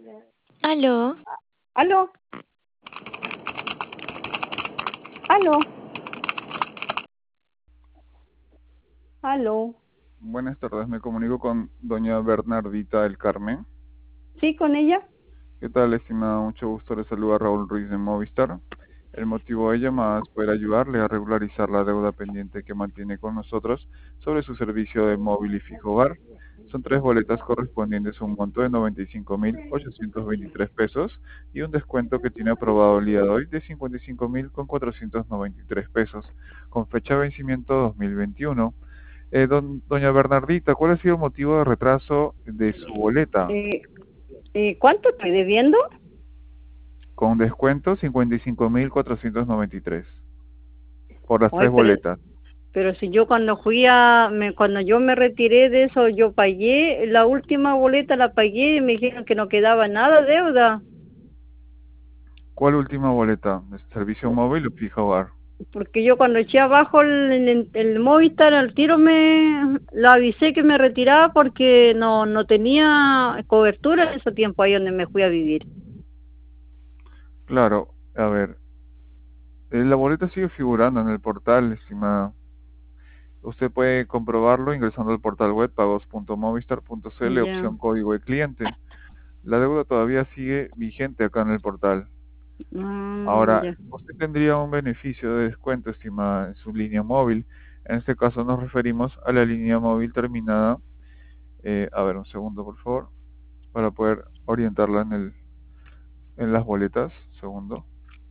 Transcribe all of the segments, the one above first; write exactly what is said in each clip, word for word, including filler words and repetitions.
Aló. ¿Aló? ¿Aló? ¿Aló? Buenas tardes, me comunico con doña Bernardita del Carmen. ¿Sí, con ella? ¿Qué tal, estimada? Mucho gusto, le saluda Raúl Ruiz de Movistar. El motivo de llamada es poder ayudarle a regularizar la deuda pendiente que mantiene con nosotros sobre su servicio de móvil y fijo hogar. Son tres boletas correspondientes a un monto de noventa y cinco mil ochocientos veintitrés pesos y un descuento que tiene aprobado el día de hoy de cincuenta y cinco mil cuatrocientos noventa y tres pesos, con fecha de vencimiento dos mil veintiuno. Eh, don- doña Bernardita, ¿cuál ha sido el motivo de retraso de su boleta? Eh, eh, ¿Cuánto estoy debiendo? Con descuento cincuenta y cinco mil cuatrocientos noventa y tres por las Ay, tres pero, boletas. pero si yo cuando fui a, me, cuando yo me retiré de eso, yo pagué, la última boleta la pagué y me dijeron que no quedaba nada deuda, ¿Cuál última boleta? ¿De servicio móvil o fija hogar? porque yo cuando eché abajo el, el, el Movistar, al tiro me la avisé que me retiraba porque no, no tenía cobertura en ese tiempo ahí donde me fui a vivir. Claro, a ver, eh, la boleta sigue figurando en el portal, estimada. Usted puede comprobarlo ingresando al portal web pagos punto movistar punto cl, Ya. opción código de cliente. La deuda todavía sigue vigente acá en el portal. Mm, Ahora, ya. usted tendría un beneficio de descuento, estimada, en su línea móvil. En este caso nos referimos a la línea móvil terminada, eh, a ver, un segundo por favor, para poder orientarla en el, en las boletas. Segundo.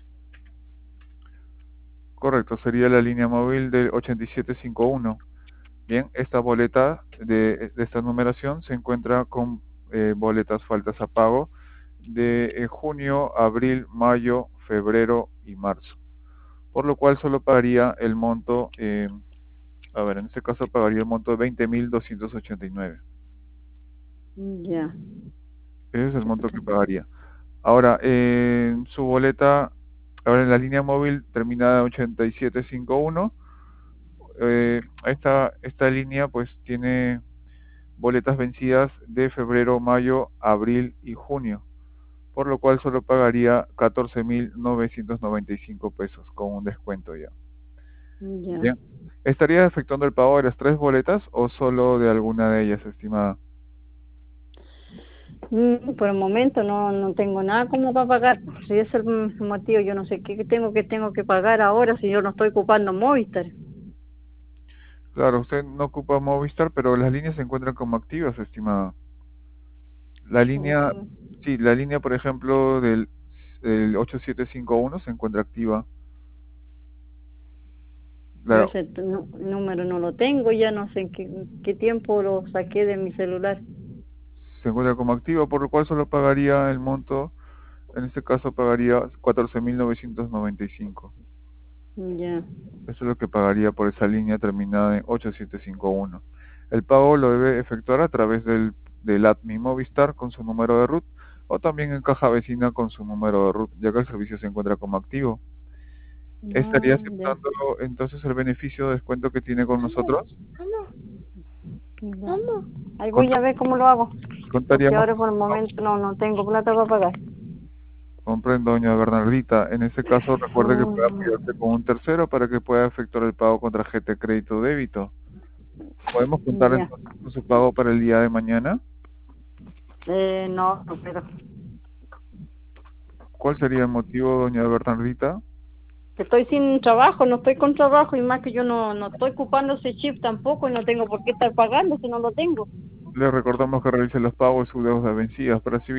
Correcto, sería la línea móvil del ochenta y siete cincuenta y uno. Bien, esta boleta de, de esta numeración se encuentra con eh, boletas faltas a pago de eh, junio, abril, mayo, febrero y marzo. Por lo cual solo pagaría el monto, eh, a ver, en este caso pagaría el monto de veinte mil doscientos ochenta y nueve. Ya. Ese es el monto que pagaría. Ahora, en su boleta, ahora en la línea móvil terminada ochenta y siete cincuenta y uno, eh, esta, esta línea pues tiene boletas vencidas de febrero, mayo, abril y junio, por lo cual solo pagaría catorce mil novecientos noventa y cinco pesos con un descuento ya. Ya. Bien. ¿Estaría efectuando el pago de las tres boletas o solo de alguna de ellas, estimada? Mm, por el momento no, no tengo nada como para pagar. Si ese es el motivo, yo no sé qué tengo que tengo que pagar ahora si yo no estoy ocupando Movistar. Claro, usted no ocupa Movistar, pero las líneas se encuentran como activas, estimada. La línea, Mm, sí, la línea, por ejemplo, del, del ocho siete cinco uno se encuentra activa. pero La, ese t- nu- número no lo tengo, ya no sé en qué, qué tiempo lo saqué de mi celular. se encuentra como activa, por lo cual solo pagaría el monto, en este caso pagaría catorce mil novecientos noventa y cinco. Ya. Eso es lo que pagaría por esa línea terminada en ocho siete cinco uno. El pago lo debe efectuar a través del, del Admi Movistar con su número de root o también en caja vecina con su número de root, ya que el servicio se encuentra como activo. ¿Estaría No, ya. aceptando entonces el beneficio de descuento que tiene con nosotros? Ya. Ahí voy Cont- a ver cómo lo hago, porque Contaríamos, ahora por el momento no, no tengo plata para pagar. comprendo, doña Bernardita. En ese caso, recuerde que puede Mm, apoyarse con un tercero para que pueda efectuar el pago con tarjeta de crédito o débito. ¿Podemos contar ya. entonces con su pago para el día de mañana? Eh, no, pero ¿Cuál sería el motivo, doña Bernardita? que estoy sin trabajo, no estoy con trabajo y más que yo no, no estoy ocupando ese chip tampoco y no tengo por qué estar pagando si no lo tengo. Le recordamos que realice los pagos de sus deudas vencidas para así